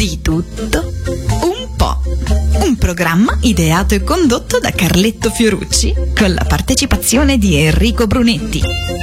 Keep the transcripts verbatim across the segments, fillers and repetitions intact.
Di tutto un po'. Un programma ideato e condotto da Carletto Fiorucci con la partecipazione di Enrico Brunetti.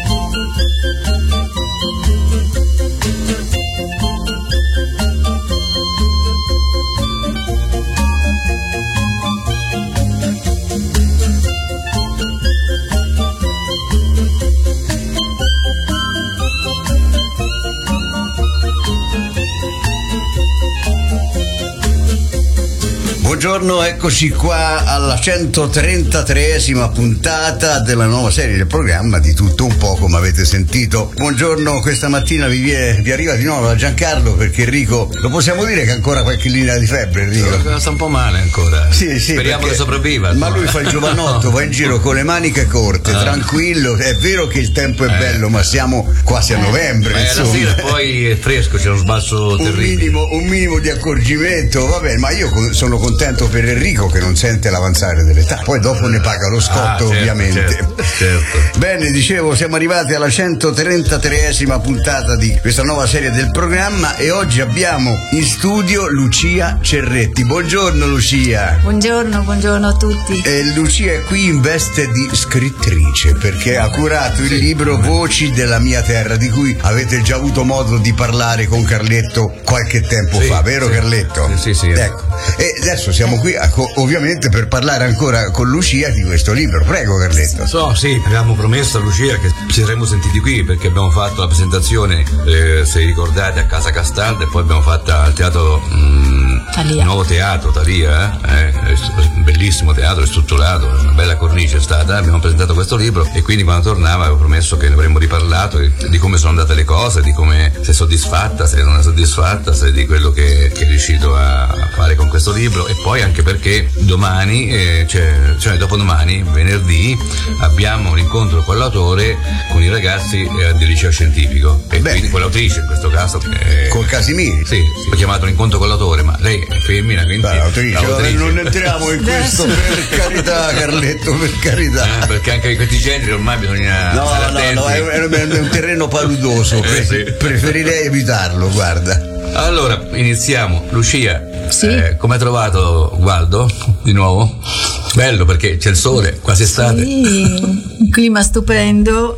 Buongiorno, eccoci qua alla centotrentatreesima puntata della nuova serie del programma Di tutto un po', come avete sentito. Buongiorno, questa mattina vi, vie, vi arriva di nuovo da Giancarlo, perché Enrico, lo possiamo dire che ha ancora qualche linea di febbre, Enrico? Sta un po' male ancora. Sì, sì, speriamo perché, che sopravviva. Ma lui fa il giovanotto, va in giro con le maniche corte, ah. tranquillo. È vero che il tempo è eh. bello, ma siamo quasi a novembre. Ma la sera poi è fresco, c'è uno sbasso terribile. Un minimo, un minimo di accorgimento, vabbè, ma io sono contento per Enrico che non sente l'avanzare dell'età, poi dopo ne paga lo scotto, ah, certo, ovviamente. Certo, certo. Bene, dicevo, siamo arrivati alla centotrentatreesima puntata di questa nuova serie del programma e oggi abbiamo in studio Lucia Cerretti. Buongiorno Lucia. Buongiorno, buongiorno a tutti. E Lucia è qui in veste di scrittrice perché ha curato il sì. libro Voci della mia terra, di cui avete già avuto modo di parlare con Carletto qualche tempo sì, fa, vero sì. Carletto? Sì, sì, sì. Ecco. E adesso siamo qui ovviamente per parlare ancora con Lucia di questo libro. Prego Carletto. So, sì, avevamo promesso a Lucia che ci saremmo sentiti qui perché abbiamo fatto la presentazione, eh, se ricordate, a Casa Castalda, e poi abbiamo fatto al teatro mh, Thalia. Nuovo Teatro Thalia, eh? Eh, bellissimo teatro, ristrutturato, una bella cornice è stata. Abbiamo presentato questo libro e quindi quando tornava avevo promesso che ne avremmo riparlato di come sono andate le cose, di come sei soddisfatta, se non è soddisfatta, se di quello che, che è riuscito a fare con questo libro. E poi anche perché domani, eh, cioè, cioè dopodomani, venerdì, abbiamo un incontro con l'autore, con i ragazzi eh, del liceo scientifico e Beh. quindi con l'autrice in questo caso. Eh, con Casimiri? Sì, sì, ho chiamato un incontro con l'autore, ma lei è femmina, quindi Beh, l'autrice, l'autrice. Non entriamo in questo, per carità Carletto, per carità. Eh, perché anche in questi generi ormai bisogna no, stare no, attenti. no, è, è un terreno paludoso, eh, pre- sì. preferirei evitarlo, guarda. Allora, iniziamo. Lucia, sì. eh, come hai trovato Gualdo di nuovo? Bello perché c'è il sole, quasi estate. Sì, un clima stupendo.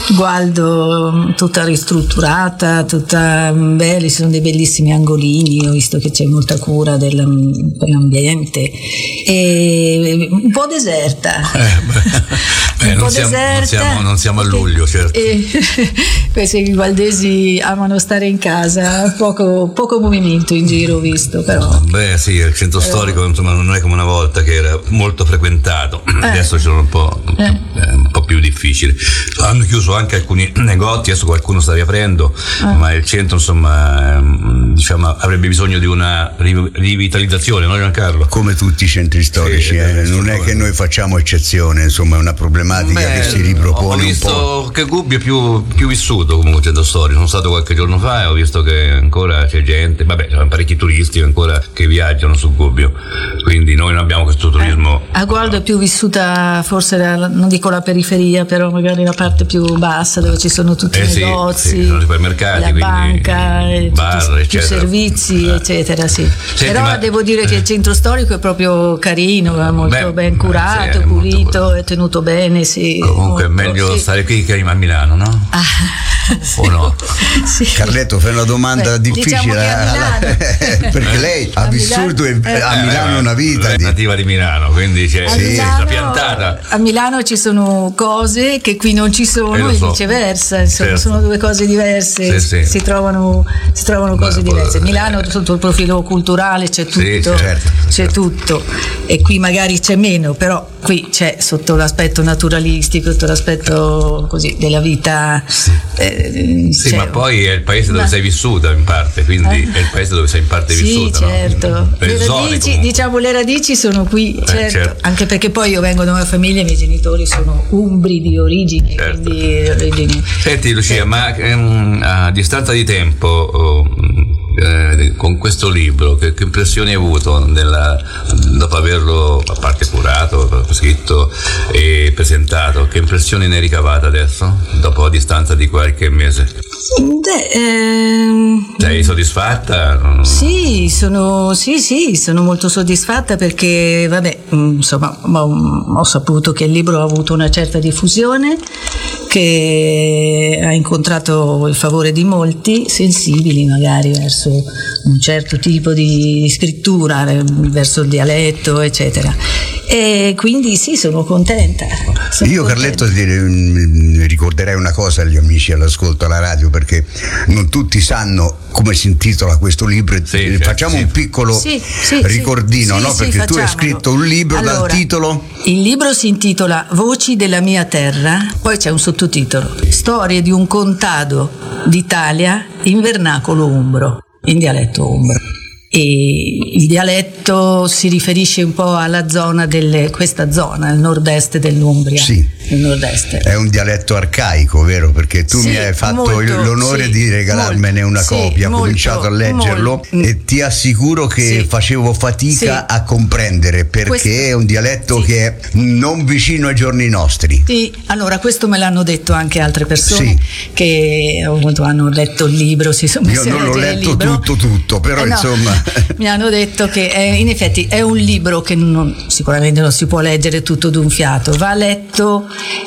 Gualdo tutta ristrutturata, tutta bella, ci sono dei bellissimi angolini, ho visto che c'è molta cura del, dell'ambiente e un po' deserta. Eh, beh, un un non, po' siamo, deserta, non, siamo, non siamo a luglio, certo. E, questi i gualdesi amano stare in casa, poco, poco movimento in giro ho visto, però. Beh sì, il centro però, storico insomma non è come una volta che era molto frequentato, eh, adesso ci sono un po', eh. un po' più difficile. Hanno chiuso anche alcuni negozi, adesso qualcuno sta riaprendo, eh. ma il centro insomma diciamo avrebbe bisogno di una rivitalizzazione, no Giancarlo? Come tutti i centri storici, sì, eh, non è che noi facciamo eccezione, insomma è una problematica Beh, che si ripropone ho visto un po'. Che Gubbio è più, più vissuto comunque centro storico, sono stato qualche giorno fa e ho visto che ancora c'è gente, vabbè ci sono parecchi turisti ancora che viaggiano su Gubbio, quindi noi non abbiamo questo turismo. Eh, a Gualdo è più vissuta forse la, non dico la periferia, però magari la parte più bassa dove ci sono tutti eh i sì, negozi, sì, sono supermercati, la banca, bar, tutti, eccetera. più servizi, eh. eccetera. Sì. Senti, però ma, devo dire eh. che il centro storico è proprio carino, è molto beh, ben curato, sì, è pulito, molto... è tenuto bene. Sì, comunque molto, è meglio sì. stare qui che a Milano, no? Ah, o no? Sì. Carletto, fai una domanda beh, difficile, diciamo che a Milano. perché lei ha vissuto Milano, a Milano eh, una vita. È di... nativa di Milano, quindi c'è sì. una piantata. A Milano ci sono cose che qui non ci sono eh, e so. viceversa, insomma, certo. sono due cose diverse, sì, sì. si trovano, si trovano Beh, cose diverse. eh, Milano sotto il profilo culturale c'è tutto, sì, certo, c'è certo. tutto e qui magari c'è meno, però qui c'è sotto l'aspetto naturalistico, sotto l'aspetto così della vita. Sì, eh, sì ma poi è il paese dove ma... sei vissuta in parte, quindi eh? è il paese dove sei in parte sì, vissuta. Certo. No? Le radici, diciamo le radici sono qui, eh, certo. certo. Anche perché poi io vengo da una famiglia, i miei genitori sono umbri di origine, certo. quindi origini. Senti Lucia, certo. ma ehm, a distanza di tempo oh, eh, con questo libro che, che impressioni hai avuto nella, dopo averlo a parte curato, scritto e presentato, che impressioni ne hai ricavate adesso dopo a distanza di qualche mese? Beh, ehm, Sei soddisfatta? Sì, sono, sì, sì, sono molto soddisfatta perché, vabbè, insomma, ho, ho saputo che il libro ha avuto una certa diffusione, che ha incontrato il favore di molti sensibili magari verso un certo tipo di scrittura, verso il dialetto, eccetera. E quindi sì, sono contenta. Sono Io contenta. Carletto ti ricorderei una cosa agli amici all'ascolto alla radio, perché non tutti sanno come si intitola questo libro. Sì, facciamo sì. un piccolo Sì, sì, ricordino, sì, no? sì, Perché sì, tu hai facciamolo. scritto un libro Allora, dal titolo il libro si intitola Voci della mia terra, poi c'è un sottotitolo: Storie di un contado d'Italia in vernacolo umbro, in dialetto umbro. E il dialetto si riferisce un po' alla zona delle, questa zona, il nord-est dell'Umbria. Sì. Il nord-est. È un dialetto arcaico, vero? Perché tu Sì, mi hai fatto molto, l'onore sì, di regalarmene molto, una sì, copia, ho molto, cominciato a leggerlo molto. e ti assicuro che Sì. facevo fatica Sì. a comprendere, perché Questo- è un dialetto sì. che è non vicino ai giorni nostri. Sì, allora questo me l'hanno detto anche altre persone Sì. che appunto hanno letto il libro, si sono Io messe a non l'ho leggere il letto libro. tutto tutto, però Eh no, insomma mi hanno detto che è, in effetti è un libro che non, sicuramente non si può leggere tutto d'un fiato, va letto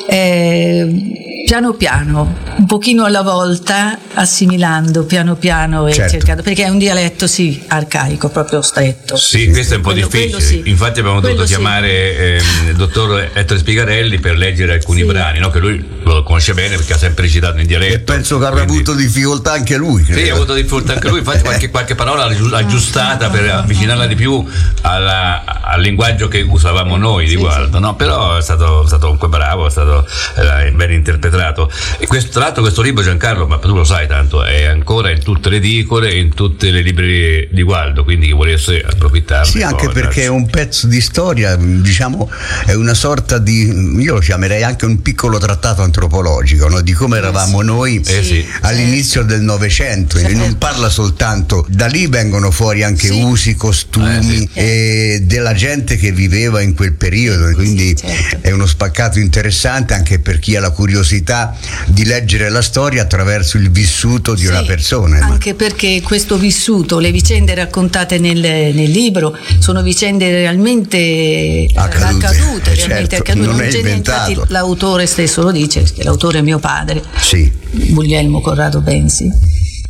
eh, piano piano, un pochino alla volta, assimilando piano piano e Certo. cercando, perché è un dialetto sì arcaico, proprio stretto. Sì, questo è un po' Quello- difficile. quello sì. Infatti abbiamo Quello dovuto sì. chiamare ehm, il dottor Ettore Spigarelli per leggere alcuni Sì. brani, no? Che lui lo conosce bene perché ha sempre citato in dialetto. e penso che avrà quindi- avuto difficoltà anche lui. Sì, credo. ha avuto difficoltà anche lui, infatti qualche, qualche parola l'ha giu- aggiustata per avvicinarla di più alla- al linguaggio che usavamo noi di Gualdo, no? Però è stato, stato comunque bravo, è stato eh, ben interpretato. E questo, tra l'altro questo libro, Giancarlo, ma tu lo sai tanto, è ancora in tutte le edicole e in tutte le librerie di Gualdo, quindi chi volesse approfittarne. Sì, anche può perché è andarci. un pezzo di storia, diciamo, è una sorta di, io lo chiamerei anche un piccolo trattato antropologico, no? Di come eravamo noi Eh sì. all'inizio del Novecento, e non parla soltanto, da lì vengono fuori anche Sì. usi, costumi e della gente che viveva in quel periodo, quindi certo. è uno spaccato interessante anche per chi ha la curiosità di leggere la storia attraverso il vissuto di Sì, una persona. anche perché questo vissuto, le vicende raccontate nel, nel libro sono vicende realmente Accadute, accadute, eh, realmente certo, accadute. non è c'è niente, inventato. infatti l'autore stesso lo dice, che l'autore è mio padre, Sì. Guglielmo Corrado Bensi,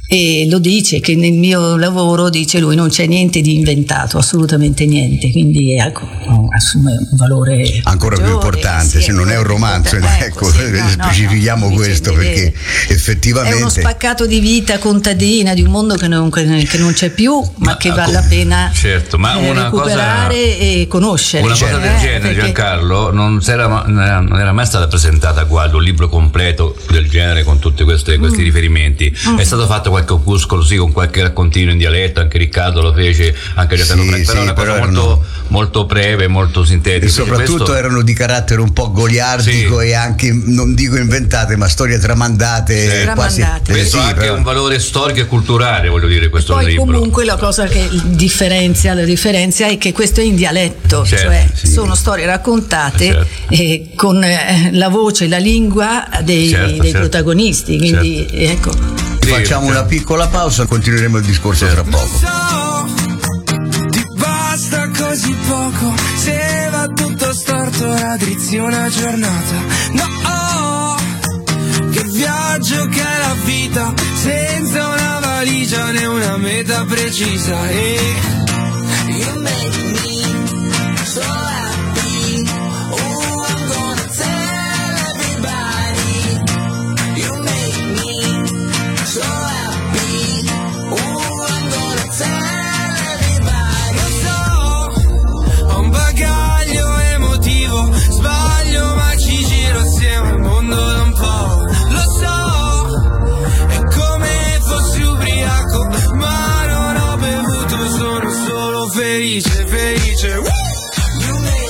e lo dice che nel mio lavoro, dice lui, non c'è niente di inventato, assolutamente niente, quindi ecco, assume un valore ancora più maggiore, importante, sì, se non è un romanzo, importante, ecco, sì, no, no, specifichiamo no, questo vicende perché vere. effettivamente È uno spaccato di vita contadina di un mondo che non, che non c'è più, ma, Ma, che ecco, vale la pena certo, ma eh, una recuperare cosa- e conoscere. Una cioè, cosa del eh, genere, perché- Giancarlo, non, s'era, ma- non era mai stata presentata a Gualdo un libro completo del genere con tutti questi Mm. riferimenti. È stato fatto qualche opuscolo, sì, con qualche raccontino in dialetto, anche Riccardo lo fece, anche Gaetano Sì, Franco, però sì, una cosa però molto, erano- molto breve, molto sintetica. e Invece soprattutto questo- erano di carattere un po' goliardico Sì. e anche, non dico inventate, ma storie tramandate, Sì. quasi Tramandate. eh, questo sì, ha anche però- un valore storico e culturale, voglio dire, questo Poi libro. comunque la cosa che differenzia, la differenza è che questo è in dialetto, Certo, cioè sì. sono storie raccontate Certo. eh, con eh, la voce, la lingua dei, Certo, dei certo. protagonisti, quindi ecco. Sì, facciamo certo. una piccola pausa, continueremo il discorso tra poco. So, ti basta così poco, se va tutto storto raddrizzi una giornata. No, oh, che viaggio che è la vita, senza una valigia né una meta precisa. E you make me so happy, oh I'm gonna tell everybody. You make me so happy, oh I'm gonna tell everybody. Lo so, ho un bagaglio emotivo, sbaglio ma ci giro assieme al mondo da un po'. Lo so, è come fossi ubriaco, ma non ho bevuto, sono solo felice, felice. Woo! You make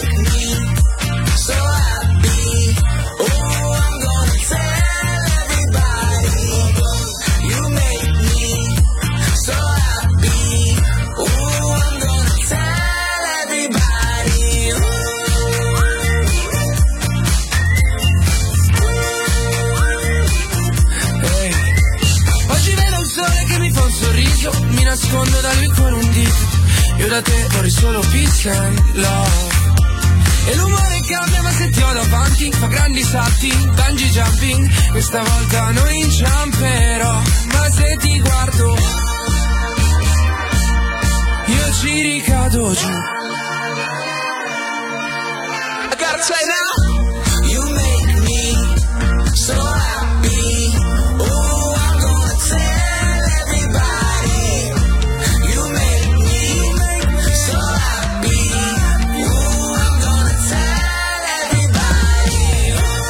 viso, mi nascondo da lui con un dito. Io da te vorrei solo peace and love. E l'umore cambia ma se ti ho davanti fa grandi salti, bungee jumping. Questa volta non inciamperò, ma se ti guardo io ci ricado giù. I gotta say now, you make me so happy. Oh, I'm gonna tell everybody. You make me so happy. Oh, I'm gonna tell everybody.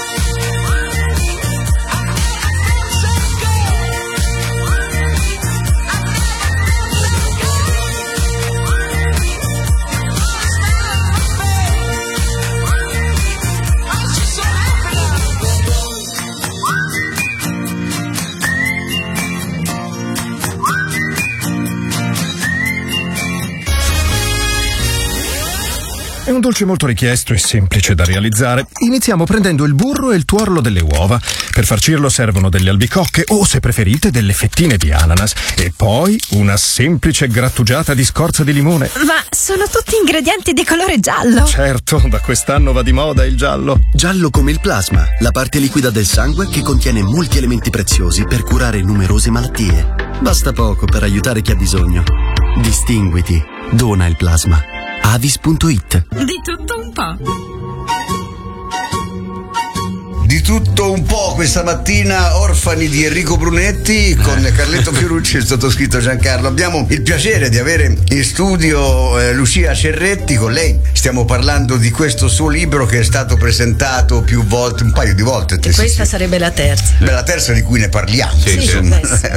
È un dolce molto richiesto e semplice da realizzare. Iniziamo prendendo il burro e il tuorlo delle uova. Per farcirlo servono delle albicocche o, se preferite, delle fettine di ananas. E poi una semplice grattugiata di scorza di limone. Ma sono tutti ingredienti di colore giallo. Certo, da quest'anno va di moda il giallo. Giallo come il plasma, la parte liquida del sangue che contiene molti elementi preziosi per curare numerose malattie. Basta poco per aiutare chi ha bisogno. Distinguiti. Dona il plasma. Avis punto it. Di tutto un po'. Di tutto un po' questa mattina, Orfani di Enrico Brunetti con Carletto Fiorucci e il sottoscritto Giancarlo. Abbiamo il piacere di avere in studio eh, Lucia Cerretti. Con lei stiamo parlando di questo suo libro che è stato presentato più volte, un paio di volte. E questa sì. sarebbe la terza. Beh, la terza di cui ne parliamo. Sì, insomma. sì.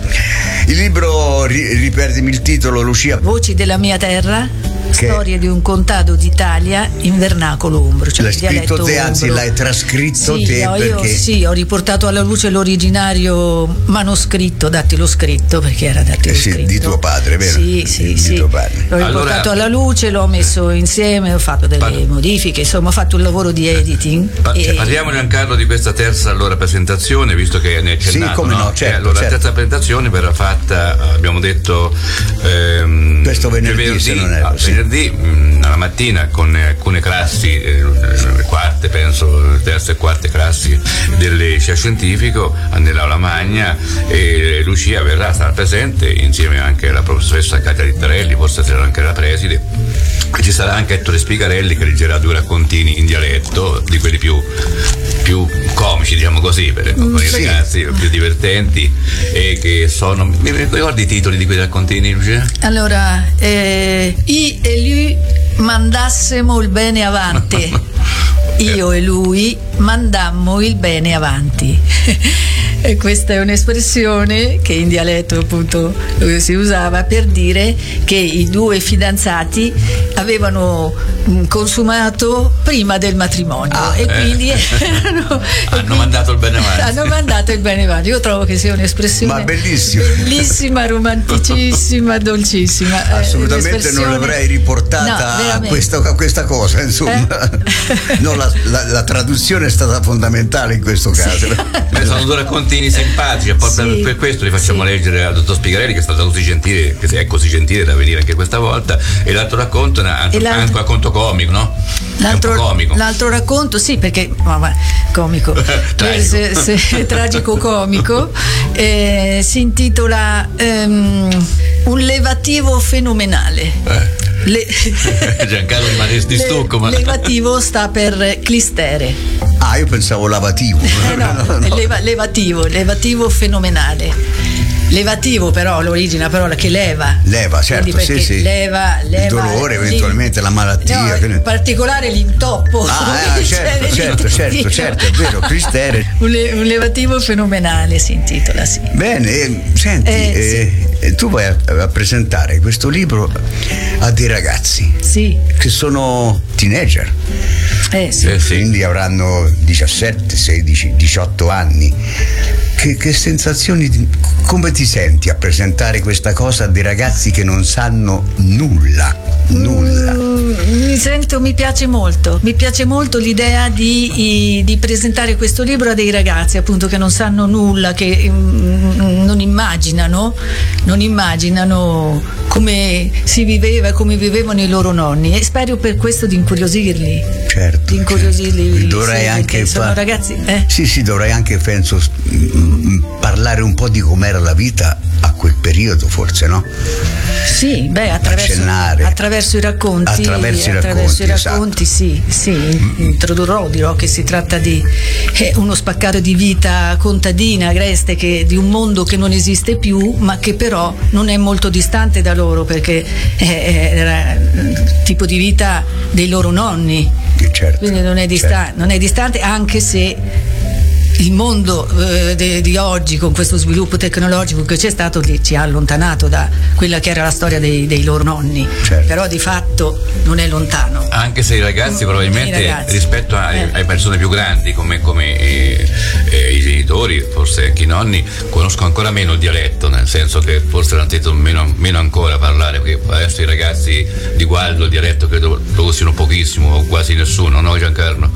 Il libro, ri, riperdimi il titolo, Lucia. Voci della mia terra, che... storie di un contado d'Italia in vernacolo umbro. Cioè l'hai scritto te, anzi l'hai trascritto sì, te no, perché... io, sì, ho riportato alla luce l'originario manoscritto, dattilo scritto, perché era dattilo eh sì, scritto. di tuo padre, vero? Sì, sì, di, sì. Di tuo padre. L'ho allora... riportato alla luce, l'ho messo insieme, ho fatto delle Par- modifiche, insomma ho fatto un lavoro di editing. Pa- e... Parliamo, Giancarlo, di questa terza allora presentazione, visto che ne è accennato. Sì, come no, no? certo, eh, allora certo. la terza presentazione verrà fatta, abbiamo detto ehm, questo venerdì, venerdì, se non erro, ah, sì. venerdì mh, alla mattina con alcune classi, eh, le quarte penso, terze e quarte classi del liceo scientifico nell'aula magna, e Lucia verrà, sarà presente insieme anche alla professoressa Katia Littarelli, forse sarà anche la preside. Ci sarà anche Ettore Spigarelli che leggerà due raccontini in dialetto, di quelli più, più comici, diciamo così, per, con i sì. ragazzi più divertenti, e che sono, mi ricordi i titoli di quei raccontini, Lucia? Allora, eh, I e lui mandassimo il bene avanti. Io e lui mandammo il bene avanti. E questa è un'espressione che in dialetto appunto si usava per dire che i due fidanzati avevano consumato prima del matrimonio ah, e eh. quindi erano, hanno e quindi mandato il bene avanti. Hanno mandato il bene avanti. Io trovo che sia un'espressione Ma bellissima, bellissima, romanticissima, dolcissima. Assolutamente non l'avrei riportata no, a, questa, a questa cosa, insomma. Eh? No, la, la, la traduzione è stata fondamentale in questo caso. Sì. Sono due raccontini simpatici, sì. Per questo li facciamo sì. leggere al dottor Spigarelli, che è stato così gentile, che è così gentile da venire anche questa volta, e l'altro racconto è anche, anche un racconto comico, no? L'altro, è un po' comico. L'altro racconto, sì, perché no, ma, comico, se, se, tragico comico, eh, si intitola um, Un levativo fenomenale. Eh. Le... Giancarlo rimane di stucco, ma... Levativo sta per clistere. Ah, io pensavo lavativo. Eh no, no, no. Leva, levativo, levativo fenomenale. Levativo però, l'origine, la parola che leva. Leva, certo, sì, sì. Leva, leva. Il dolore, eventualmente la malattia. No, in particolare l'intoppo. Ah, eh, certo, certo, certo, certo, è vero, clistere. Un, le, un levativo fenomenale si intitola, sì. Bene, eh, senti, eh, eh, sì. tu vai a, a presentare questo libro a dei ragazzi. Sì. Che sono teenager. Eh sì. Eh, sì. Quindi avranno diciassette, sedici, diciotto anni. Che, che sensazioni, come ti senti a presentare questa cosa a dei ragazzi che non sanno nulla, nulla? Mm, mi mi sento, mi piace molto, mi piace molto l'idea di, di presentare questo libro a dei ragazzi appunto che non sanno nulla, che mm, non immaginano, non immaginano come si viveva, come vivevano i loro nonni, e spero per questo di incuriosirli. Certo. Di incuriosirli. Certo. Dovrei sì, anche sono fa- ragazzi. Eh? Sì, sì, dovrei anche penso parlare un po' di com'era la vita a quel periodo, forse, no? Sì, beh, attraverso, attraverso i racconti, attraverso i attraverso racconti, i racconti esatto. sì, sì, introdurrò, dirò che si tratta di eh, uno spaccato di vita contadina, agreste, che, di un mondo che non esiste più, ma che però non è molto distante da loro, perché eh, era il tipo di vita dei loro nonni, certo, quindi non è, distan- certo. non è distante, anche se il mondo eh, de, di oggi, con questo sviluppo tecnologico che c'è stato, li, ci ha allontanato da quella che era la storia dei, dei loro nonni, certo. Però di fatto non è lontano. Anche se i ragazzi Mm, probabilmente i ragazzi. rispetto a, Eh. alle persone più grandi come, come eh, eh, i genitori, forse anche i nonni, conoscono ancora meno il dialetto, nel senso che forse l'hanno sentito meno, meno ancora parlare, perché adesso i ragazzi di Gualdo il dialetto credo lo usino pochissimo o quasi nessuno, no Giancarlo?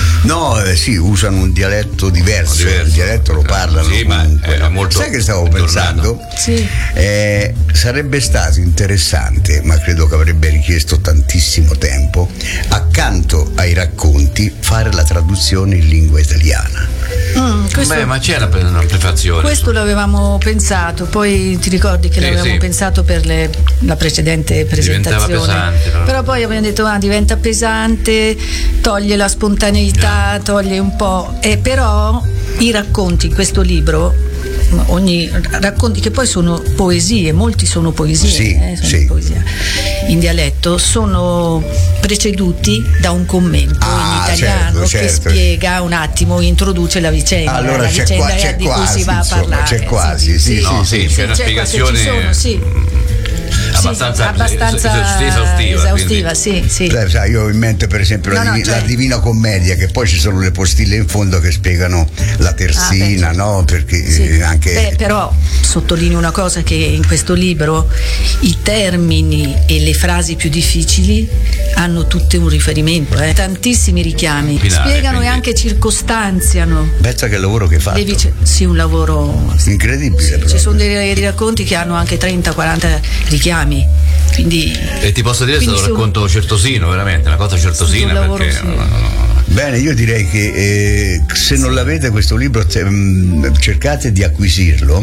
No, eh, sì, usano un dialetto diverso, Diverso. il dialetto lo parlano Sì, ma comunque, è no? molto Sai che stavo aggiornato. pensando? Sì. Eh, sarebbe stato interessante, ma credo che avrebbe richiesto tantissimo tempo, accanto ai racconti fare la traduzione in lingua italiana. Mm, questo, Beh, ma c'è una, una prefazione. questo l'avevamo pensato, poi ti ricordi che Sì, l'avevamo sì. pensato per le, la precedente presentazione. Diventava pesante, però. Però poi abbiamo detto ah, diventa pesante, toglie la spontaneità, toglie un po', e però i racconti in questo libro, ogni racconti che poi sono poesie, molti sono poesie, Sì, eh, sono sì. poesia in dialetto, sono preceduti da un commento Ah, in italiano certo, che certo. spiega un attimo, introduce la vicenda, Allora la c'è vicenda qua- c'è di quasi, cui si va a insomma, parlare. c'è quasi, sì, No, sì, c'è una qua- se spiegazione ci sono, sì. abbastanza, Sì, abbastanza esaustiva, esaustiva, sì, sì. Sai, sai, io ho in mente per esempio la, No, no, Divi- cioè- la Divina Commedia, che poi ci sono le postille in fondo che spiegano la terzina, Ah, beh, no? Perché Sì. eh, anche Beh, però sottolineo una cosa, che in questo libro i termini e le frasi più difficili hanno tutte un riferimento, eh. Tantissimi richiami, Finale, spiegano quindi. e anche circostanziano pensa che lavoro che hai fatto. le vice- sì, un lavoro Incredibile, sì, proprio. ci sono dei, dei racconti che hanno anche trenta quaranta richiami, quindi E ti posso dire che è Quindi stato un se un- racconto certosino, veramente, una cosa certosina, un lavoro, perché sì. no, no, no. Bene, io direi che eh, se non l'avete questo libro te- mh, cercate di acquisirlo,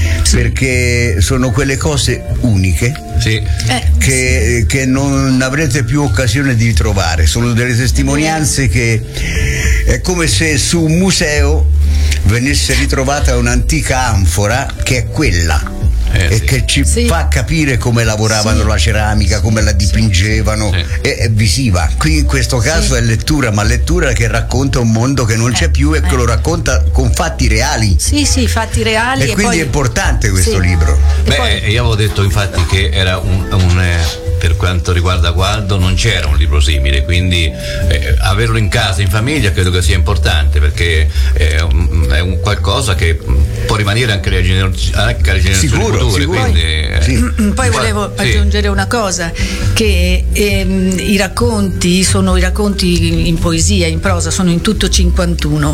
perché sono quelle cose uniche Sì. eh, che, che non avrete più occasione di trovare. Sono delle testimonianze che è come se su un museo venisse ritrovata un'antica anfora che è quella. Eh, e sì. che ci Sì. fa capire come lavoravano Sì. la ceramica, come la dipingevano, Sì. è, è visiva. Qui in questo caso è lettura, ma lettura che racconta un mondo che non c'è più e che eh. lo racconta con fatti reali. sì, sì, fatti reali, E e quindi poi- è importante questo sì. libro. E Beh, poi- io avevo detto infatti che era un, un, eh, per quanto riguarda Gualdo non c'era un libro simile, quindi eh, averlo in casa, in famiglia, credo che sia importante, perché è un, è un qualcosa che può rimanere anche alle gener- anche alle generazioni Sicuro, future, sicuro. quindi, eh, Sì. Poi volevo sì. aggiungere una cosa, che ehm, i racconti sono i racconti in poesia, in prosa, sono in tutto cinquantuno,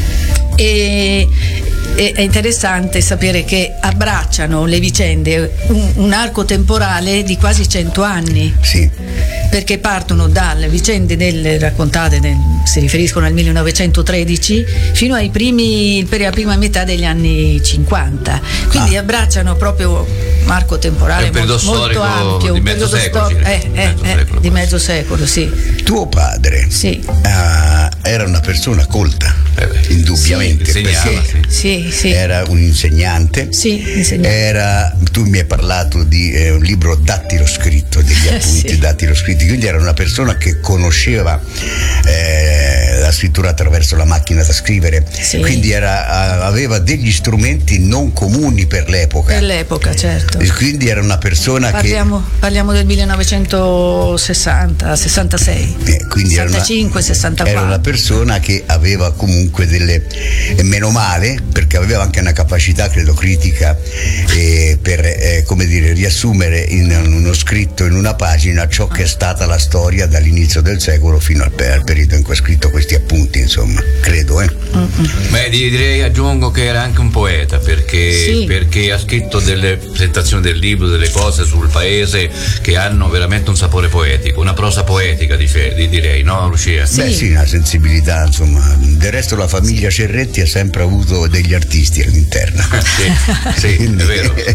e e è interessante sapere che abbracciano le vicende un, un arco temporale di quasi cento anni, Sì. perché partono dalle vicende del, raccontate nel, si riferiscono al millenovecentotredici fino ai primi, per la prima metà degli anni cinquanta, quindi Ah. abbracciano proprio un arco temporale È un periodo molto, molto storico ampio, di un mezzo periodo secolo, stor- circa, eh, eh, mezzo eh, secolo, di forse. mezzo secolo, sì. Tuo padre Sì. ah, era una persona colta, Eh beh, indubbiamente, sì, insegnava, perché sì. Sì, sì. era un insegnante. Sì, insegnante. Era, tu mi hai parlato di eh, un libro dattilo scritto, degli Eh, appunti sì. dattilo scritti, quindi era una persona che conosceva eh, la scrittura attraverso la macchina da scrivere, Sì. quindi era, a- aveva degli strumenti non comuni per l'epoca. Per l'epoca, certo. E quindi era una persona Parliamo, parliamo del millenovecentosessanta, sessantasei, che eh, quindi era una- sessantacinque, sessantaquattro. era una persona che aveva comunque delle, e meno male, perché aveva anche una capacità credo critica eh, per eh, come dire riassumere in uno scritto, in una pagina, ciò che è stata la storia dall'inizio del secolo fino al, al periodo in cui ha scritto questi appunti, insomma, credo. Eh? Beh, direi, aggiungo che era anche un poeta, perché, sì. perché ha scritto delle presentazioni del libro, delle cose sul paese che hanno veramente un sapore poetico, una prosa poetica, dice, direi, no Lucia? Sì. Beh sì, una sensibilità, insomma. Del resto la famiglia Cerretti ha sempre avuto degli artisti all'interno. sì, sì, è vero. È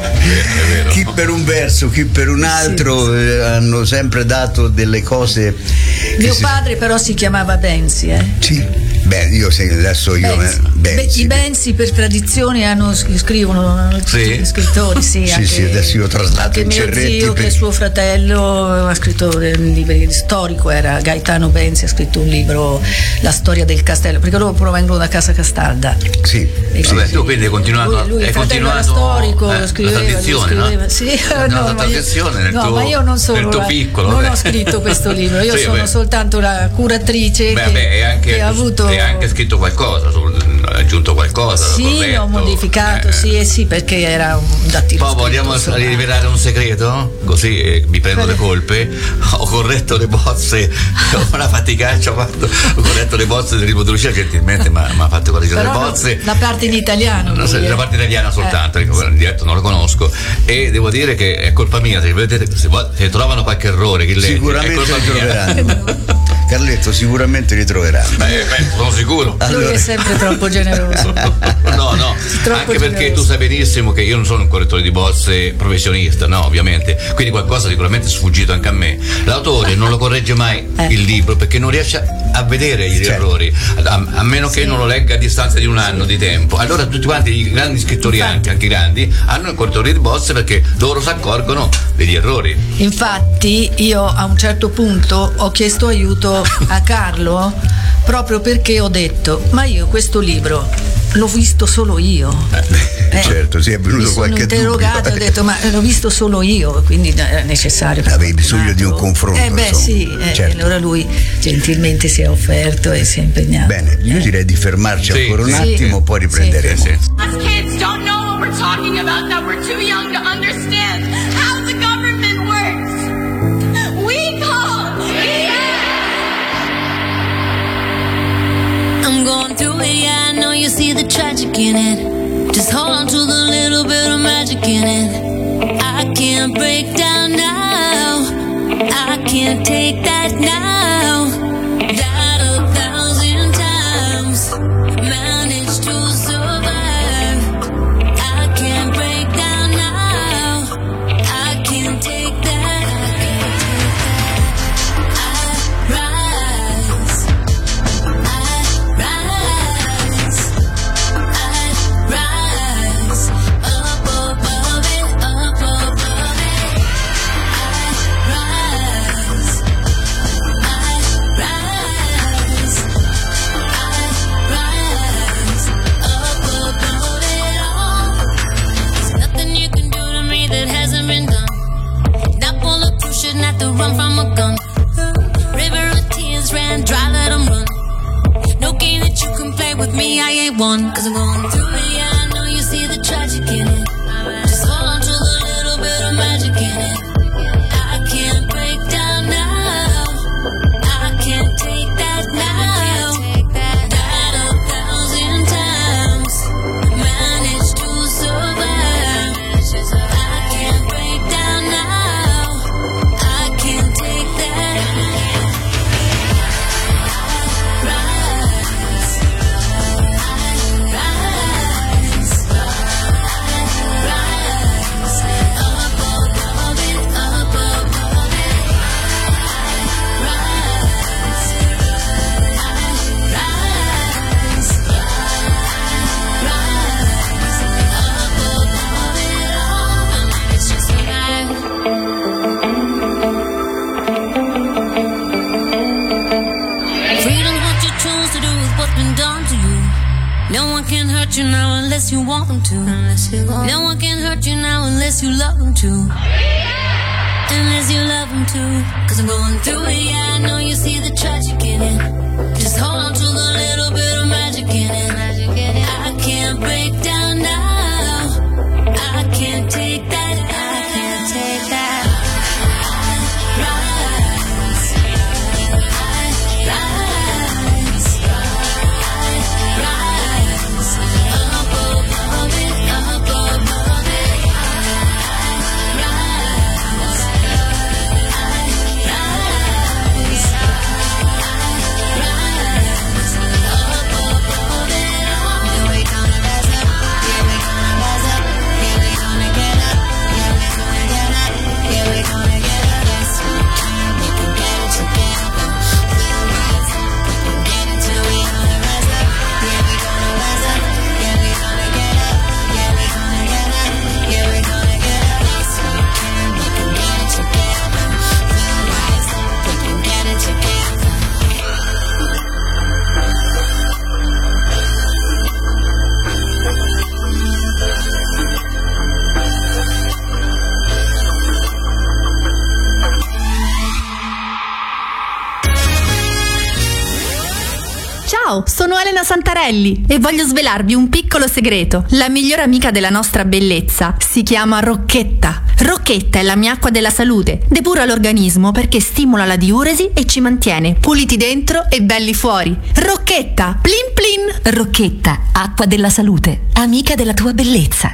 vero. Chi per un verso, chi per un altro, sì, eh, hanno sempre dato delle cose. Mio si... padre però si chiamava Benzi, eh? Sì. Beh, io se adesso io Benzi. eh, Benzi. I Benzi per tradizione hanno scrivono sì. gli scrittori, sì, sì, anche, sì, adesso io ho traslato anche in mio Cerretti zio per... che suo fratello ha scritto un libro storico, era Gaetano Benzi, ha scritto un libro, La storia del castello, perché loro provengono da Casa Castalda. Sì. E Vabbè, tu quindi hai continuato, lui, lui hai il fratello continuato, era storico, eh, scriveva, la tradizione, scriveva, no? sì, no, no, la ma io, tradizione nel no, tuo, ma io non sono nel tuo la, piccolo, non beh. ho scritto questo libro, io sì, sono beh. soltanto la curatrice beh, che, beh, e anche, che ha avuto e anche scritto qualcosa, ha aggiunto qualcosa, sì, corretto. l'ho modificato, eh. sì, eh, sì, perché era un dattilo Poi scritto, vogliamo insomma. rivelare un segreto? Così eh, mi prendo le colpe. Ho corretto le bozze, ho una faticaccia, ho, fatto, ho corretto le bozze del libro di Lucia, gentilmente mi ha fatto correggere le Però bozze. no, la parte in italiano. No, lui, la eh. parte italiana soltanto, Eh. in diretto non lo conosco. E devo dire che è colpa mia, se, vedete, se, se trovano qualche errore, chi legge, Sicuramente è colpa li mia. troveranno. Carletto, sicuramente li troveranno. Beh, beh, sono sicuro. Lui Allora- è sempre troppo generoso. No, no, Troppo anche perché generoso. tu sai benissimo che io non sono un correttore di bozze professionista, no, ovviamente, quindi qualcosa sicuramente è sfuggito anche a me. L'autore non lo corregge mai Eh. il libro perché non riesce a vedere gli Certo. errori, a, a meno che Sì. non lo legga a distanza di un anno di tempo. Allora tutti quanti i grandi scrittori, Infatti. anche, anche i grandi, hanno il correttore di bozze perché loro si accorgono degli errori. Infatti io a un certo punto ho chiesto aiuto a Carlo proprio perché ho detto ma io questo libro l'ho visto solo io. Eh, certo, sì, è venuto mi sono qualche interrogato dubbio. e ho detto ma l'ho visto solo io, quindi è necessario. Avevi bisogno di un confronto, Eh beh insomma. sì, eh, Certo. allora lui gentilmente si è offerto e si è impegnato. Bene, io direi di fermarci Sì, ancora un sì. attimo, Sì. poi riprenderemo. Sì, sì. Us kids don't know what we're talking about, that we're too young to understand how the government works. We call I'm going through it, yeah, I know you see the tragic in it. Just hold on to the little bit of magic in it. I can't break down now. I can't take that now. Died a thousand times, managed to survive. I can't break down now. I can't take that. I rise. I rise. I rise. Up above it, up above it. I rise. I rise. I rise. Up above it all. There's nothing you can do to me that hasn't been done. Not bulletproof, shouldn't have to run from a gun. River of tears ran dry, let 'em run. No game that you can play with me, I ain't one. Cause I'm going through it, yeah, I know you see the tragic in it. Just hold on to the little bit of magic in it. I can't break down now. I can't take that now. Died a thousand times, managed to survive. I can't break down now. I can't take that. I rise. I rise. I rise. Up above it, up above it. I rise. I rise. I rise. Up above it all. It's just life. Freedom's what you choose to do with what's been done to you. No one can hurt you now unless you want them to. Unless you want. No one can hurt you now unless you love them to. Unless you love them to. Cause I'm going through it, yeah, I know you see the tragic in it. Just hold on to the little bit of magic in it. I can't break down now. I can't take that. I Ciao, sono Elena Santarelli e voglio svelarvi un piccolo segreto. La migliore amica della nostra bellezza si chiama Rocchetta. Rocchetta è la mia acqua della salute. Depura l'organismo perché stimola la diuresi e ci mantiene puliti dentro e belli fuori. Rocchetta, plin plin. Rocchetta, acqua della salute, amica della tua bellezza.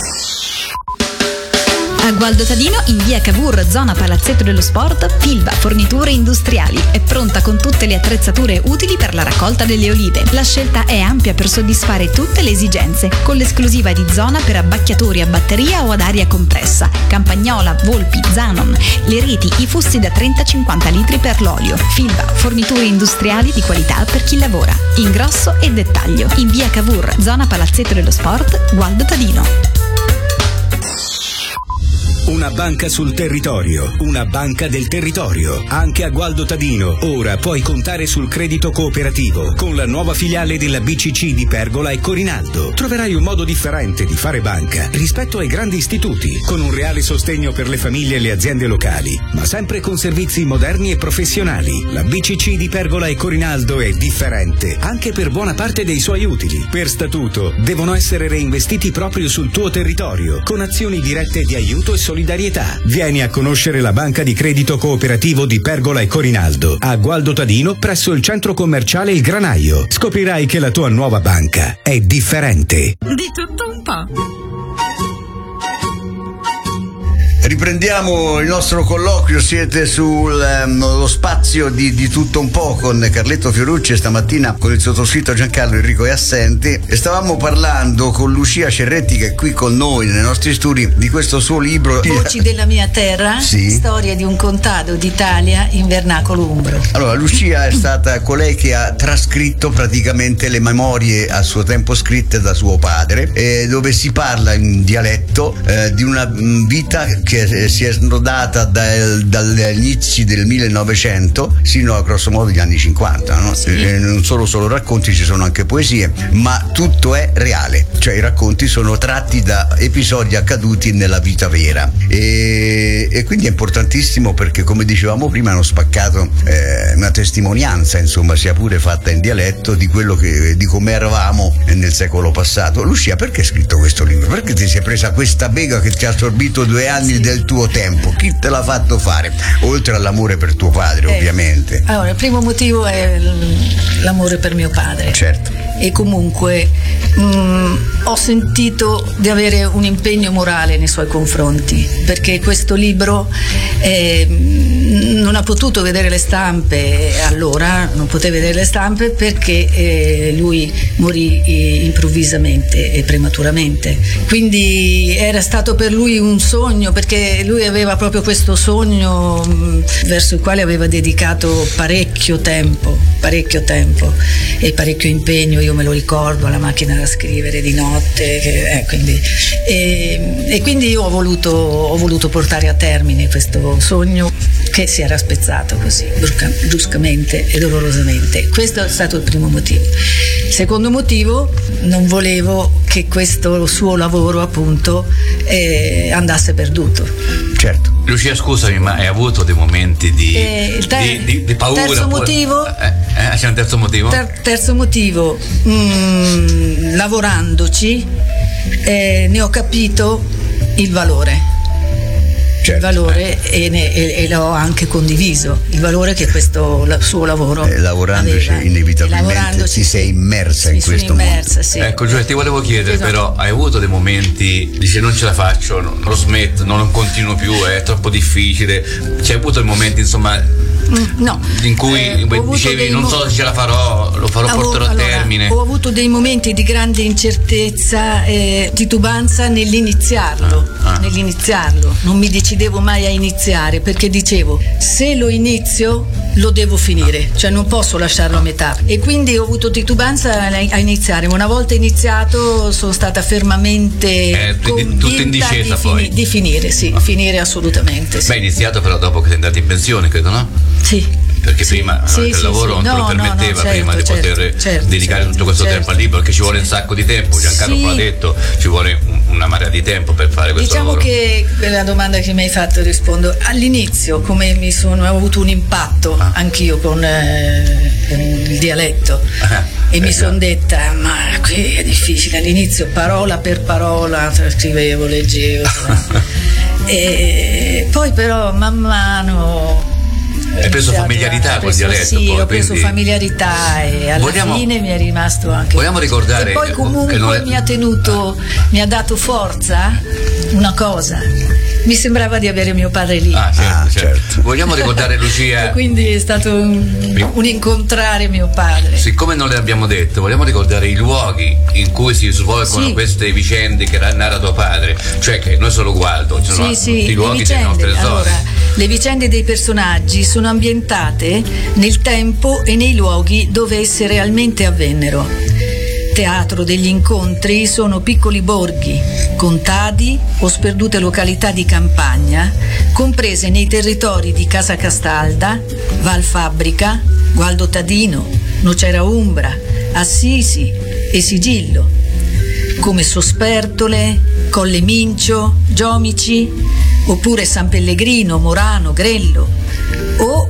A Gualdo Tadino, in via Cavour, zona Palazzetto dello Sport, Filva Forniture Industriali è pronta con tutte le attrezzature utili per la raccolta delle olive. La scelta è ampia per soddisfare tutte le esigenze, con l'esclusiva di zona per abbacchiatori a batteria o ad aria compressa, campagnola, volpi, Zanon, le reti, i fusti da trenta cinquanta litri per l'olio. Filva Forniture Industriali di qualità per chi lavora. Ingrosso e dettaglio. In via Cavour, zona Palazzetto dello Sport, Gualdo Tadino. Una banca sul territorio, una banca del territorio. Anche a Gualdo Tadino ora puoi contare sul credito cooperativo con la nuova filiale della B C C di Pergola e Corinaldo. Troverai un modo differente di fare banca rispetto ai grandi istituti, con un reale sostegno per le famiglie e le aziende locali, ma sempre con servizi moderni e professionali. La B C C di Pergola e Corinaldo è differente anche per buona parte dei suoi utili. Per statuto devono essere reinvestiti proprio sul tuo territorio, con azioni dirette di aiuto e solidarietà. Vieni a conoscere la banca di credito cooperativo di Pergola e Corinaldo a Gualdo Tadino presso il centro commerciale Il Granaio. Scoprirai che la tua nuova banca è differente. Di tutto un po'. Riprendiamo il nostro colloquio, siete sullo um, spazio di, di tutto un po' con Carletto Fiorucci e stamattina con il sottoscritto Giancarlo Enrico è assente e stavamo parlando con Lucia Cerretti che è qui con noi nei nostri studi di questo suo libro Voci della mia terra, sì. Storia di un contado d'Italia in vernacolo umbro. Allora Lucia è stata colei che ha trascritto praticamente le memorie a suo tempo scritte da suo padre, eh, dove si parla in dialetto eh, di una mh, vita che che si è snodata dal, dagli inizi del millenovecento sino a grosso modo gli anni cinquanta, no? Sì. Eh, non solo solo racconti, ci sono anche poesie, ma tutto è reale, cioè i racconti sono tratti da episodi accaduti nella vita vera e, e quindi è importantissimo perché, come dicevamo prima, hanno spaccato eh, una testimonianza, insomma, sia pure fatta in dialetto, di quello che di come eravamo nel secolo passato. Lucia, perché hai scritto questo libro? Perché ti sei presa questa bega che ti ha assorbito due anni del tuo tempo? Chi te l'ha fatto fare? Oltre all'amore per tuo padre, eh, ovviamente. Allora, il primo motivo è l'amore per mio padre. Certo. E comunque mh, ho sentito di avere un impegno morale nei suoi confronti, perché questo libro eh, non ha potuto vedere le stampe allora, non poteva vedere le stampe perché eh, lui morì eh, improvvisamente e prematuramente. Quindi era stato per lui un sogno, perché lui aveva proprio questo sogno mh, verso il quale aveva dedicato parecchio tempo, parecchio tempo e parecchio impegno. Io me lo ricordo alla macchina da scrivere di notte, che, eh, quindi, e, e quindi io ho voluto, ho voluto portare a termine questo sogno che si era spezzato così brusca, bruscamente e dolorosamente. Questo è stato il primo motivo. Il secondo motivo, non volevo che questo suo lavoro appunto eh, andasse perduto. Certo. Lucia, scusami, ma hai avuto dei momenti di, eh, il ter- di, di, di paura? Terzo oppure... motivo? Eh, eh, c'è un terzo motivo? Ter- terzo motivo, mh, lavorandoci eh, ne ho capito il valore. Certo. Il valore e, ne, e, e l'ho anche condiviso, il valore che questo la, suo lavoro eh, lavorandoci aveva. inevitabilmente lavorandoci, ti sei immersa sì, in questo sono immersa, mondo. Sì. Ecco, Gioia, ti volevo chiedere, Esatto. però hai avuto dei momenti dici non ce la faccio, non, lo smetto, non continuo più, è troppo difficile, c'hai avuto dei momenti insomma Mm, no, in cui eh, dicevi non so se ce la farò, lo farò, Avevo, porterò a allora, termine? Ho avuto dei momenti di grande incertezza e titubanza nell'iniziarlo, ah, ah. nell'iniziarlo. Non mi decidevo mai a iniziare perché dicevo se lo inizio lo devo finire, cioè non posso lasciarlo a metà, e quindi ho avuto titubanza a iniziare. Ma una volta iniziato sono stata fermamente eh, convinta tutto in discesa di, poi. fini, di finire, sì, Ah. finire assolutamente. Sì. Beh, hai iniziato però dopo che sei andato in pensione, credo, no? Sì. perché prima sì, il sì, lavoro sì. non te No, lo permetteva no, no, prima certo, di poter certo, certo, dedicare certo, tutto questo certo, tempo al libro, perché ci vuole un certo. sacco di tempo. Giancarlo Sì. l'ha detto, ci vuole un- una marea di tempo per fare questo Diciamo lavoro. che quella domanda che mi hai fatto rispondo all'inizio, come mi sono ho avuto un impatto Ah. anch'io con, eh, con il dialetto e mi sono detta ma qui è difficile, all'inizio parola per parola scrivevo, leggevo e poi però man mano Hai preso iniziato familiarità a- col preso- dialetto, sì, poi, ho preso quindi- familiarità e alla Vogliamo- fine mi è rimasto anche vogliamo ricordare e poi che comunque non è- mi ha tenuto mi ha dato forza una cosa, mi sembrava di avere mio padre lì. Ah, certo, certo. Vogliamo ricordare Lucia, E quindi è stato un, un incontrare mio padre. siccome non le abbiamo detto, vogliamo ricordare i luoghi in cui si svolgono Sì. queste vicende che narra tuo padre, cioè che non è solo Gualdo, ci sono Sì, sì, tutti i le luoghi delle vicende, nostre zone. allora, le vicende dei personaggi sono ambientate nel tempo e nei luoghi dove esse realmente avvennero. Teatro degli incontri sono piccoli borghi, contadi o sperdute località di campagna, comprese nei territori di Casa Castalda, Val Fabbrica, Gualdo Tadino, Nocera Umbra, Assisi e Sigillo, come Sospertole, Colle Mincio, Giomici, oppure San Pellegrino, Morano, Grello o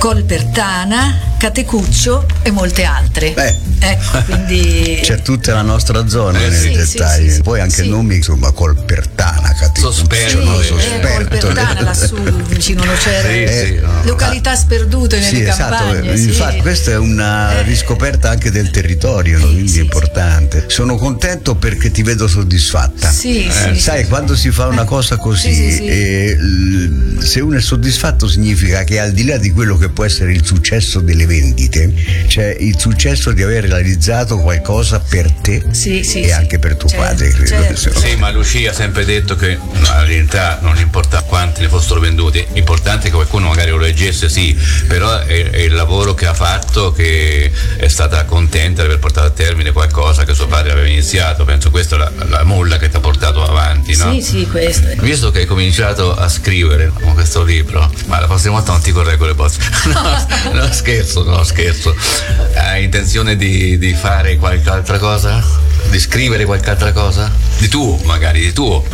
Colpertana, Catecuccio e molte altre. Beh. Ecco, quindi C'è tutta la nostra zona Eh, nei sì, dettagli. sì, sì, Poi anche sì. nomi, insomma, Colpertana, Sosperto, no, eh, Sosperto. Colpertana lassù vicino Nocera, Sì, sì, no. località sperdute nelle Sì, esatto, campagne. sì. infatti questa è una Eh. riscoperta anche del territorio, no? Quindi è importante. Sono contento perché ti vedo soddisfatta. Sì, sì, Sai, sì. quando si fa una cosa così, Sì, sì, sì. eh, l- se uno è soddisfatto significa che al di là di quello che può essere il successo delle vendite, c'è il successo di aver realizzato qualcosa per te Sì, sì, e sì. anche per tuo Certo, padre, credo. certo. che sia. Sì, ma Lucia ha sempre detto che no, in realtà non importa quanti ne fossero venduti, l'importante è che qualcuno magari lo leggesse, sì, però è, è il lavoro che ha fatto, che è stata contenta di aver portato a termine qualcosa che suo padre aveva iniziato. Penso questa è la, la molla che ti ha portato avanti, no? Sì, sì, questo. è. Visto che hai cominciato a scrivere con questo libro, ma la prossima volta non ti correggo le bozze. No, no, scherzo, no, scherzo. Hai intenzione di, di fare qualche altra cosa? Di scrivere qualche altra cosa? Di tuo, magari, di tuo.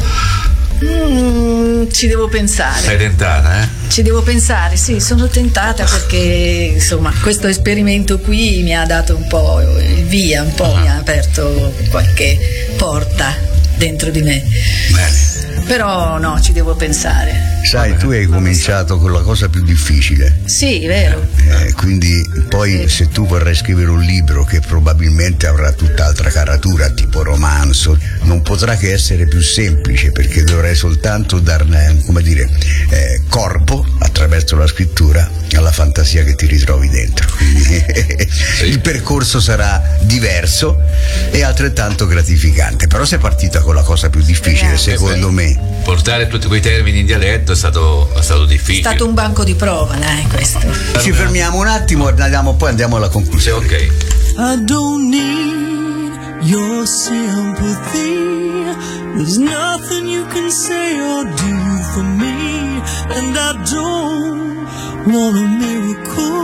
Mm, ci devo pensare. Sei tentata, eh? Ci devo pensare, sì, sono tentata perché insomma questo esperimento qui mi ha dato un po' il via, un po' mi ha aperto qualche porta dentro di me. Bene. Però no, ci devo pensare. Sai, tu hai cominciato con la cosa più difficile. Sì, vero. Eh, quindi poi se tu vorrai scrivere un libro che probabilmente avrà tutt'altra caratura, tipo romanzo, non potrà che essere più semplice, perché dovrai soltanto darne, come dire, eh, corpo attraverso la scrittura alla fantasia che ti ritrovi dentro. Quindi il percorso sarà diverso e altrettanto gratificante, però sei partita con la cosa più difficile, secondo me. Portare tutti quei termini in dialetto è stato, è stato È difficile. stato un banco di prova, dai, questo. Ci fermiamo un attimo e andiamo, poi andiamo alla conclusione. Ok. I don't need your sympathy. There's nothing you can say or do for me. And I don't want a miracle.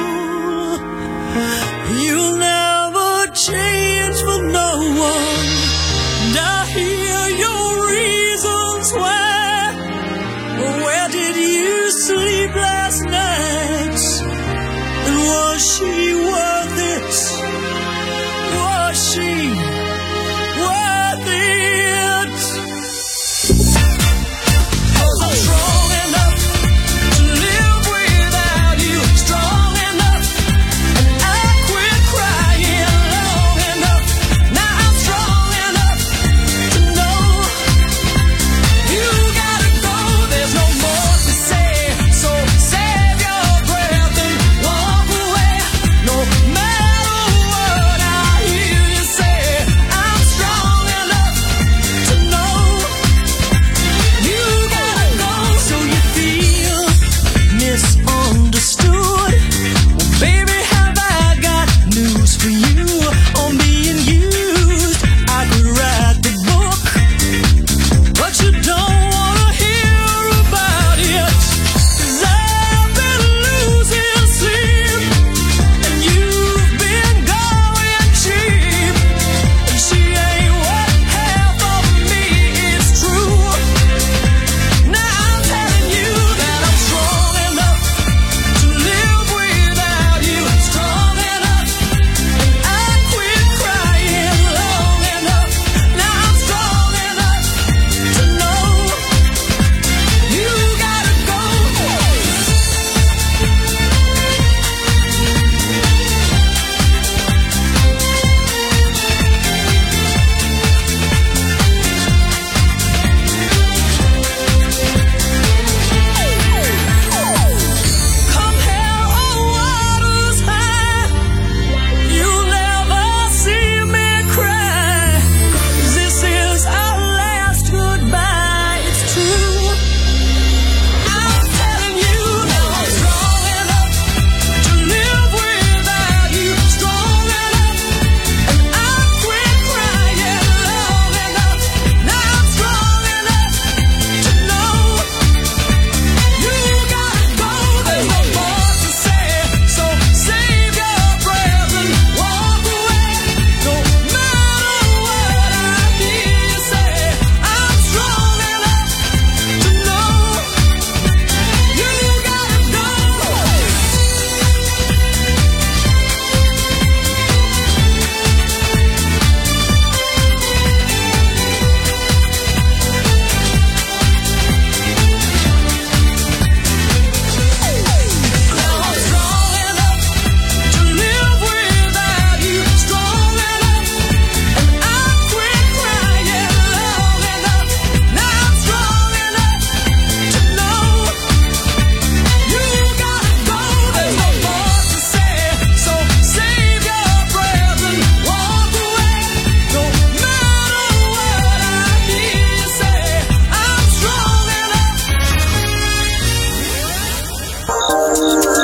You'll never change for no one. And I hear your reasons why. Where did you sleep last night? And was she worth it? Was she worth it? I'm strong enough to live without you. Strong enough, and I quit crying long enough. Now I'm strong enough to know you gotta go. There's no more to say, so save your breath and walk away. No matter what I hear you say.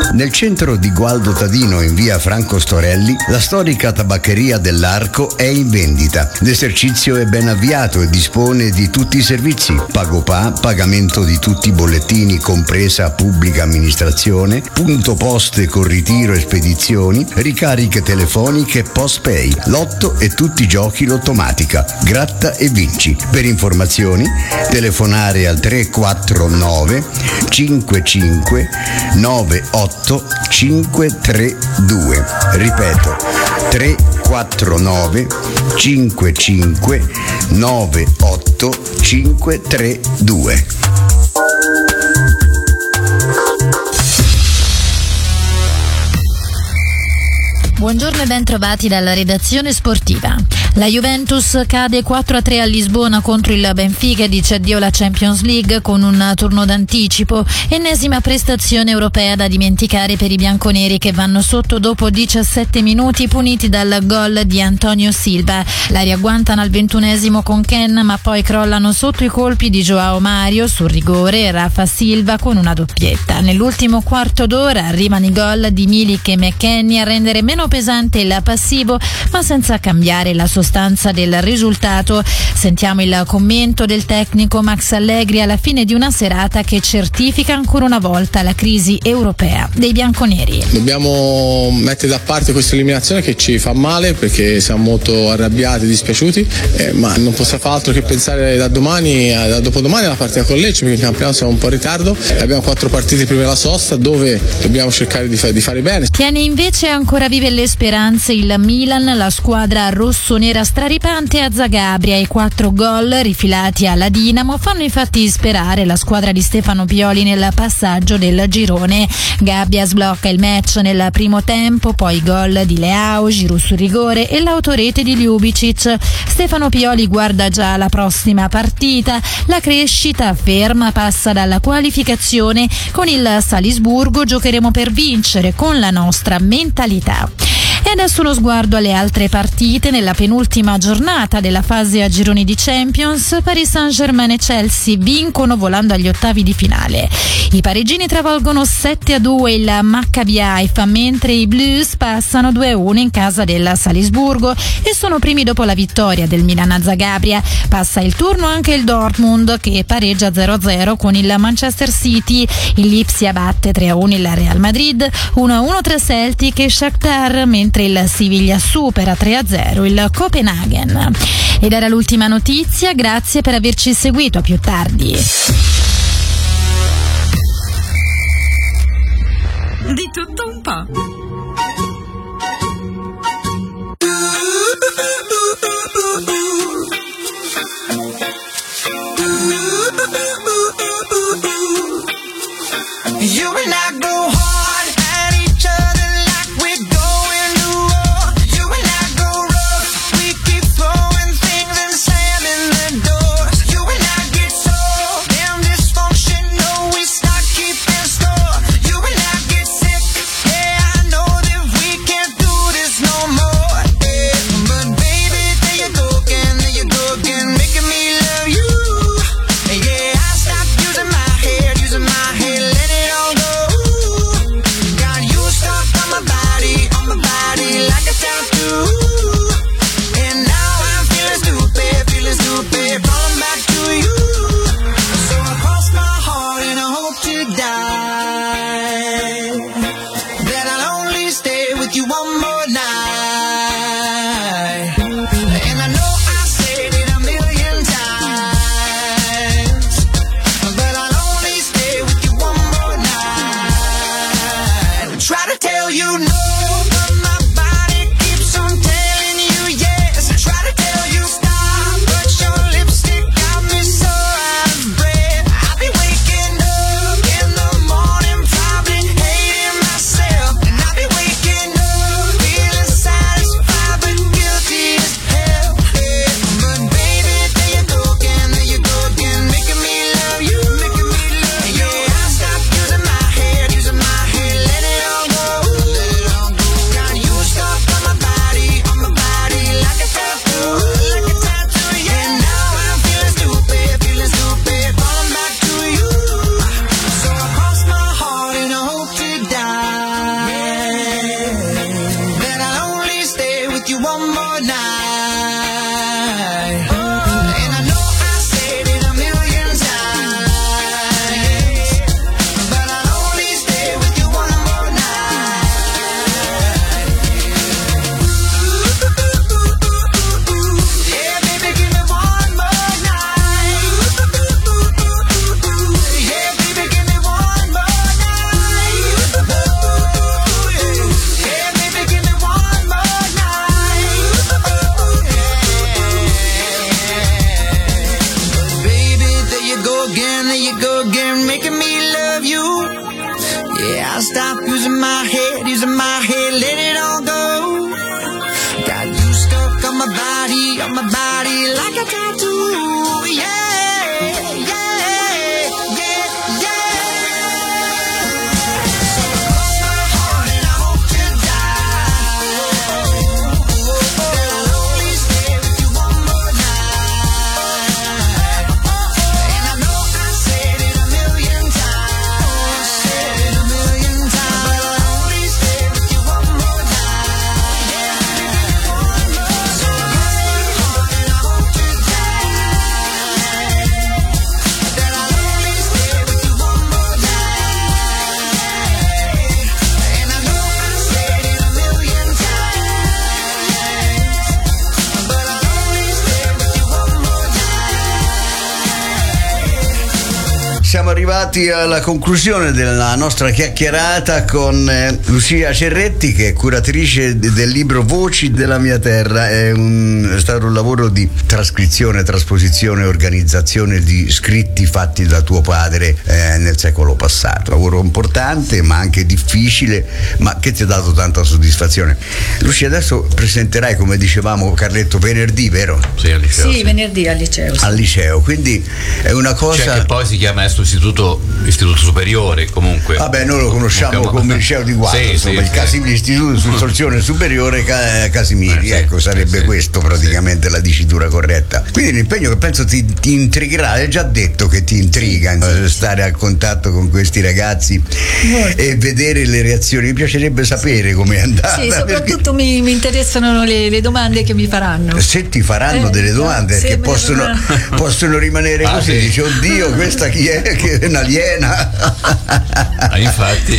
Nel centro di Gualdo Tadino, in via Franco Storelli, la storica tabaccheria dell'Arco è in vendita. L'esercizio è ben avviato e dispone di tutti i servizi: PagoPA, pagamento di tutti i bollettini compresa pubblica amministrazione, punto poste con ritiro e spedizioni, ricariche telefoniche, postpay, lotto e tutti i giochi lottomatica, gratta e vinci. Per informazioni telefonare al tre quattro nove cinque cinque nove otto cinque tre due. Ripeto, tre quattro nove cinque cinque nove otto cinque tre due. Buongiorno e ben trovati dalla redazione sportiva. La Juventus cade quattro a tre a Lisbona contro il Benfica e dice addio alla Champions League con un turno d'anticipo. Ennesima prestazione europea da dimenticare per i bianconeri, che vanno sotto dopo diciassette minuti, puniti dal gol di Antonio Silva. La riagguantano al ventunesimo con Ken, ma poi crollano sotto i colpi di Joao Mario sul rigore e Rafa Silva con una doppietta. Nell'ultimo quarto d'ora arrivano i gol di Milik e McKennie a rendere meno pesante il passivo, ma senza cambiare la sostanza del risultato. Sentiamo il commento del tecnico Max Allegri alla fine di una serata che certifica ancora una volta la crisi europea dei bianconeri. Dobbiamo mettere da parte questa eliminazione che ci fa male, perché siamo molto arrabbiati e dispiaciuti, eh, ma non possiamo fare altro che pensare da domani, da dopodomani alla partita con Lecce, perché in campionato siamo un po' in ritardo. Abbiamo quattro partite prima della sosta dove dobbiamo cercare di, fa- di fare bene. Tiene invece ancora vive le speranze il Milan, la squadra rossonera straripante a Zagabria. I quattro gol rifilati alla Dinamo fanno infatti sperare la squadra di Stefano Pioli nel passaggio del girone. Gabbia sblocca il match nel primo tempo, poi gol di Leao, Giroud sul rigore e l'autorete di Ljubicic. Stefano Pioli guarda già la prossima partita. La crescita ferma passa dalla qualificazione. Con il Salisburgo giocheremo per vincere con la nostra mentalità. E adesso uno sguardo alle altre partite. Nella penultima giornata della fase a gironi di Champions, Paris Saint-Germain e Chelsea vincono volando agli ottavi di finale. I parigini travolgono sette a due il Maccabi Haifa, mentre i Blues passano due a uno in casa del Salisburgo e sono primi dopo la vittoria del Milan a Zagabria. Passa il turno anche il Dortmund, che pareggia zero a zero con il Manchester City. Il Lipsia batte tre a uno il Real Madrid, uno a uno tra Celtic e Shakhtar, mentre il Siviglia supera tre a zero il Copenaghen. Ed era l'ultima notizia, grazie per averci seguito, a più tardi. Di tutto un po'. You and I go hard at each other like we're going to war. You and I go rough, we keep throwing things and slamming the doors. You and I get so damn dysfunctional, we start keeping score. You and I get sick, yeah, I know that we can't do this no more. Yeah. But baby, there you go again, there you go again, making me love you. Yeah, I stopped using my head, using my head, let it all go. Got you stuck on my body, on my body like a tattoo. And now I'm feeling stupid, feeling stupid, falling back to you. So I cross my heart and I hope to die, that I'll only stay with you one more night. And I know I said it a million times, but I'll only stay with you one more night. Try to tell you no, but my body keeps on telling you yes. Try to tell you stop, but your lipstick got me so out of breath. I'll be waking up in the losing my head, using my head, let it all go. Got you stuck on my body, on my body like a tattoo. Yeah, yeah, yeah, yeah. So cross my heart and I hope to die. That I'll only stay with you one more night. And I know I said it a million times, said it a million times, but I'll only stay with you one more night. Yeah, one more. So cross my heart and I hope to die. That I'll only stay with you one more night. And I know I said it a million times, but I'll only stay with you one more night. Siamo arrivati alla conclusione della nostra chiacchierata con eh, Lucia Cerretti, che è curatrice de- del libro Voci della mia terra. È, un, è stato un lavoro di trascrizione, trasposizione e organizzazione di scritti fatti da tuo padre eh, nel secolo passato. Lavoro importante ma anche difficile, ma che ti ha dato tanta soddisfazione. Lucia, adesso presenterai, come dicevamo Carletto, venerdì, vero? Sì, al liceo. Sì, venerdì al liceo. sì. Al liceo, quindi è una cosa... Cioè che poi si chiama adesso istituto, istituto superiore comunque. Vabbè, noi lo conosciamo come liceo di Guardo, Sì, insomma, sì, il sì. Casimiri, Istituto di Istruzione Superiore Ca- Casimiri, Eh, sì, ecco, sarebbe sì, questo praticamente la dicitura corretta. Quindi l'impegno che penso ti, ti intrigherà, hai già detto che ti intriga eh, stare a contatto con questi ragazzi e vedere le reazioni. Mi piacerebbe sapere com'è andata. Sì, perché soprattutto mi, mi interessano le, le domande che mi faranno. se ti faranno Eh, delle domande sì, che me ne possono, faranno. possono rimanere Ah, così, sì. dice oddio, questa chi è? Che è un'aliena. Ah, infatti.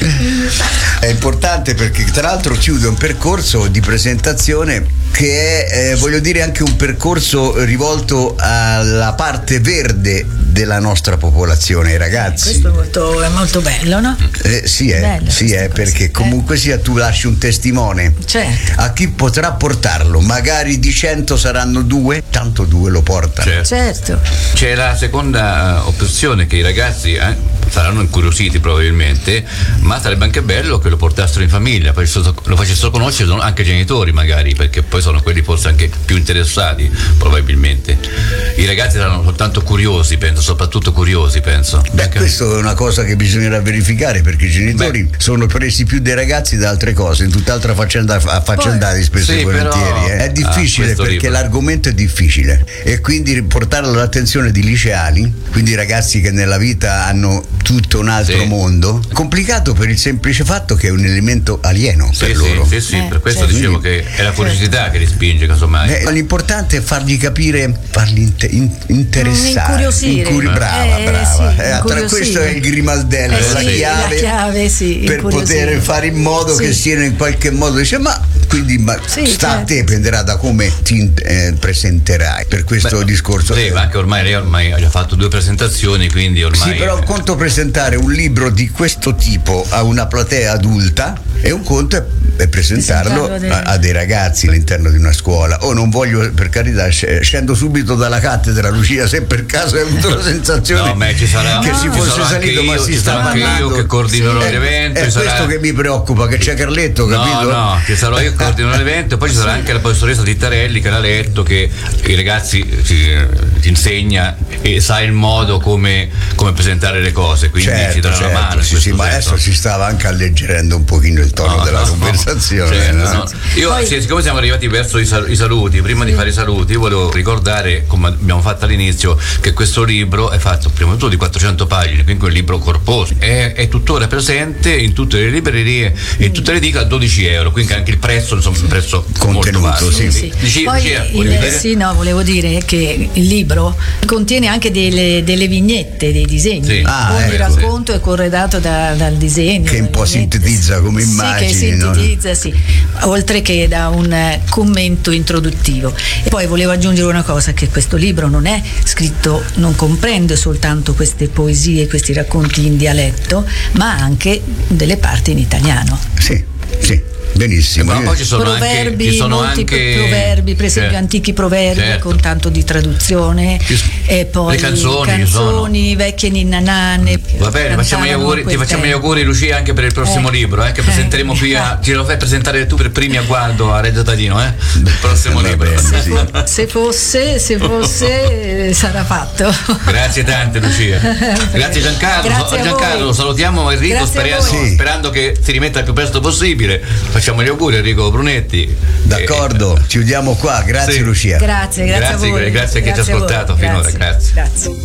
È importante perché tra l'altro chiude un percorso di presentazione che è, eh, voglio dire, anche un percorso rivolto alla parte verde della nostra popolazione, ai ragazzi. Questo è molto, è molto bello, no? Eh, sì, è, Bello sì questa è cosa, perché eh. comunque sia tu lasci un testimone Certo. a chi potrà portarlo. Magari di cento saranno due, tanto due lo portano. Certo. Certo. C'è la seconda eh, opzione, che i ragazzi eh, saranno incuriositi probabilmente, ma sarebbe anche bello che lo portassero in famiglia, poi lo facessero conoscere anche i genitori magari, perché poi sono quelli forse anche più interessati probabilmente. I ragazzi saranno soltanto curiosi, penso, soprattutto curiosi, penso. Beh, questo è una cosa che bisognerà verificare, perché i genitori Beh. sono presi più dei ragazzi da altre cose, in tutt'altra faccenda affaccendati spesso sì, e volentieri. però- eh. È Ah, difficile questo perché libro. l'argomento è difficile e quindi portarlo all'attenzione di liceali, quindi ragazzi che nella vita hanno tutto un altro Sì. mondo, complicato per il semplice fatto che è un elemento alieno Sì, per sì, loro. sì, sì, Eh, per questo certo. dicevo che è la curiosità che li spinge, casomai. Beh, l'importante è fargli capire, farli inte- in- interessare, Incuriosire. incuri- brava, Eh, brava. sì, Eh, tra- incuriosire. questo è il grimaldello, Eh, la sì, chiave, la chiave, sì, per incuriosire. poter fare in modo Sì. che siano in qualche modo, dice, ma quindi ma Sì, sta a certo. te, dipenderà da come ti eh, presenterai per questo Beh, discorso. Sì, ma anche ormai lei ormai ha già fatto due presentazioni, quindi ormai. Sì, però un conto presentare un libro di questo tipo a una platea adulta e un conto è, è presentarlo Presentarlo dei- a, a dei ragazzi all'interno di una scuola. O non voglio, per carità, sc- scendo subito dalla cattedra, Lucia, se per caso hai avuto la sensazione No, ma ci sarà- che si ci fosse sarò anche salito, ma io, si ci sta sarò anche io parlando. che coordinerò È- l'evento, È ci sarà- questo che mi preoccupa, che c'è Carletto, capito? No, no, ci sarò io che coordino l'evento, e poi ci sarà anche la professoressa Tittarelli che l'ha letto, che i ragazzi ci, ci insegna e sa il modo come, come presentare le cose, quindi Certo, ci darà certo, una mano. in sì, questo sì, ma senso. adesso si stava anche alleggerendo un pochino il tono No, della no, conversazione. no, certo, no? no. Io, Poi- sì, siccome siamo arrivati verso i, sal- i saluti, prima di fare i saluti, io volevo ricordare, come abbiamo fatto all'inizio, che questo libro è fatto prima di tutto di quattrocento pagine, quindi è un libro corposo, è, è tuttora presente in tutte le librerie e in tutte le edicola a dodici euro, quindi anche il prezzo, insomma, un prezzo Contenuto, molto basso. sì. Sì. Dici- Poi Lucia, il- volevi dire? sì, no, volevo dire che il libro contiene anche delle, delle vignette, dei disegni. Sì. Ah, Ogni ecco. racconto è corredato da- dal disegno. Che un po' dalle vignette. sintetizza come immagini, Sì, che no? sintetizza, sì. Oltre che da un eh, commento introduttivo. E poi volevo aggiungere una cosa, che questo libro non è scritto, non comprende soltanto queste poesie, questi racconti in dialetto, ma anche delle parti in italiano. Sì, sì. Benissimo. Ma poi ci sono proverbi, anche, ci sono molti anche proverbi, per esempio certo, antichi proverbi certo. con tanto di traduzione, e poi le canzoni, canzoni vecchie ninna-nanne. Va bene, facciamo gli auguri, ti facciamo gli auguri Lucia anche per il prossimo Eh. libro, eh, che presenteremo qui a, ci lo fai presentare tu per primi a Gualdo a Reggio Tadino, eh? Il prossimo libro. Se, fo- se fosse, se fosse eh, sarà fatto. Grazie tante Lucia. Grazie Giancarlo. Grazie a Giancarlo, voi. salutiamo Enrico Grazie a sperando, voi. sperando che si rimetta il più presto possibile. Facciamo gli auguri a Enrico Brunetti. D'accordo, chiudiamo qua. Grazie Sì. Lucia. Grazie, grazie, Grazie, a voi. grazie a chi ci ha Grazie a voi. ascoltato finora, Grazie. grazie. Grazie.